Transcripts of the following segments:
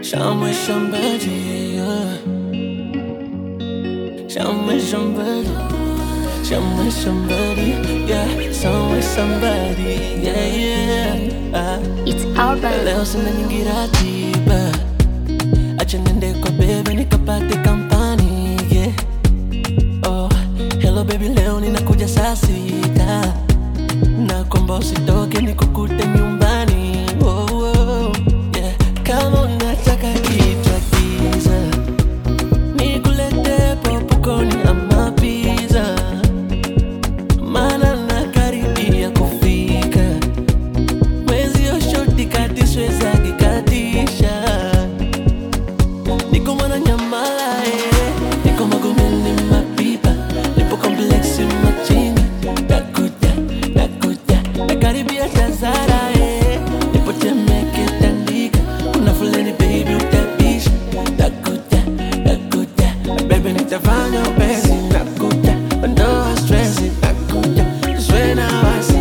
Somewhere somebody, yeah. Somewhere somebody, somewhere somebody, yeah. Somewhere somebody, yeah, yeah. It's urban. Leo sina nyingi ratiba, acha nende kwa baby nikapate kampani, yeah. Oh, hello baby, leo ninakuja saa 6 na kwamba usitoke nikukute nyumbani, oh, oh, yeah. Kama unataka kitu giza, nikulete popcorn ama pizza, maana nakaribia kufika. Mwezi yo shoti kati siwezagi katisha. Niko Mwananyamala, niko Magomeni Mapipa, nipo kompleksi Machinga, nakuja, nakaribia Tazara, nipo Temeke Tandika, kuna foleni baby utapisha, nakuja, baby nitafanya upesi, nakuja, ondoa stressi, nakuja, swe na wasi,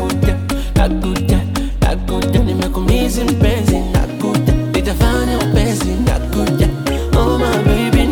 nakuja, nimekumizi mpenzi, nakuja, nitafanya upesi, nakuja, oh my baby,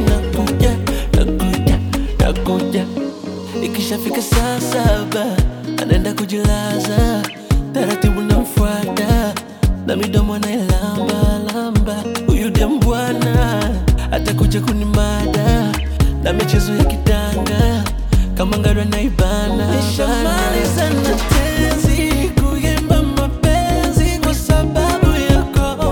nakuja. Ikishafika saa 7 anaenda kujilaza, taratibu namfuata na midomo anailamba. Huyu dem bwana atakuja kunimada na michezo ya kitanga kama ngado naibana. Nishamaliza na tenzi kuimba mapenzi kwa sababu yako.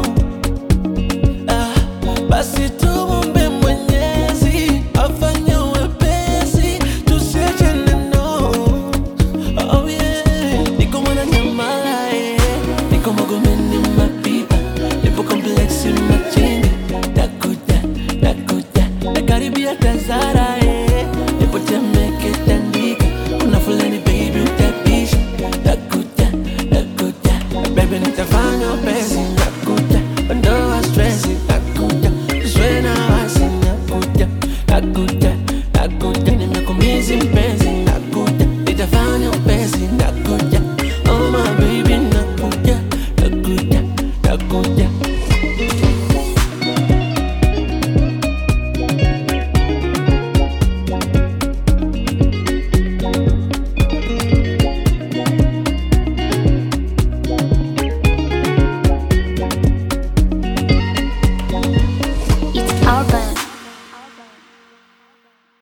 Basi tumombe Mwenyezi afanye wepesi tusiachane, no. Oh yeah, niko Mwananyamala, niko Magomeni Mapipa, nipo kompleksi Machinga, nakuja, nakaribia Tazara, nipo Temeke Tandika, kuna foleni baby utapisha, nakuja, baby nitafanya